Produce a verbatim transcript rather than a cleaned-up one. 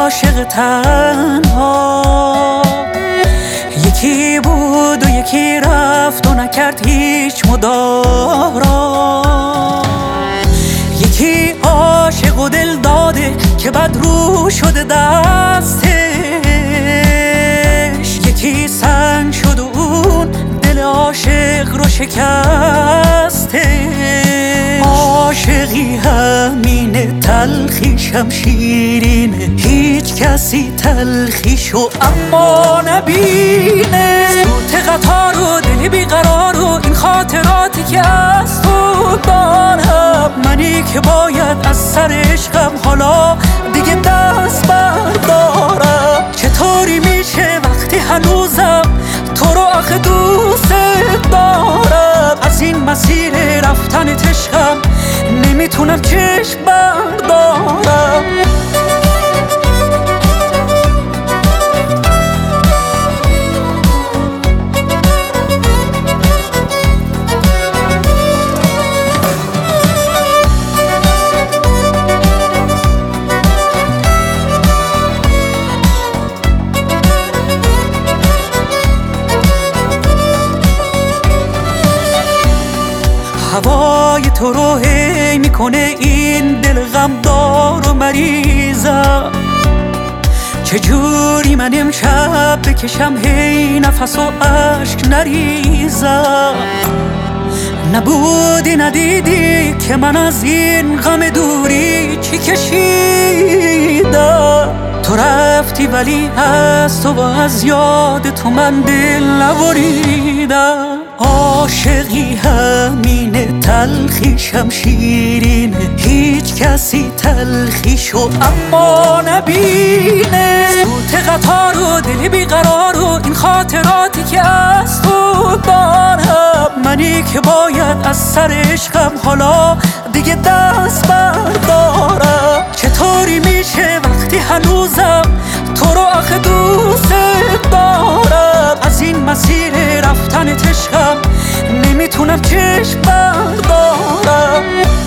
عاشق تنها، یکی بود و یکی رفت و نکرد هیچ مدارا. یکی عاشق و دل داده که بد رو شده دستش، یکی سنگ شد و اون دل عاشق رو شکسته. عاشقی همینه، تلخیشم شیرینه، هیچ کسی تلخیشو اما نبینه. صوت قطار و دل بیقرار و این خاطراتی که از تو دارم، منی که باید از سر عشقم حالا دیگه دست بردارم. چطوری میشه وقتی هنوزم تو رو آخه دوست دارم؟ از این مسیر رفتن عشقم نمیتونم چشم بردارم. هوای تو رو هی میکنه این دل غمدار و مریضم. چجوری من امشب بکشم هی نفس و عشق نریزم؟ نبودی ندیدی که من از این غم دوری چی کشیدم. تو رفتی ولی از تو و از یاد تو من دل نبریدم. عاشقی همینه، تلخیشم شیرینه، هیچ کسی تلخیشو اما نبینه. صوت قطار و دل بیقرار و این خاطراتی که از تو دارم، منی که باید از سر عشقم حالا دیگه دست بردارم. چطوری میشه وقتی هنوزم تو رو آخه دوست دارم؟ از این مسیر رفتن عشقم نمیتونم چشم بردارم.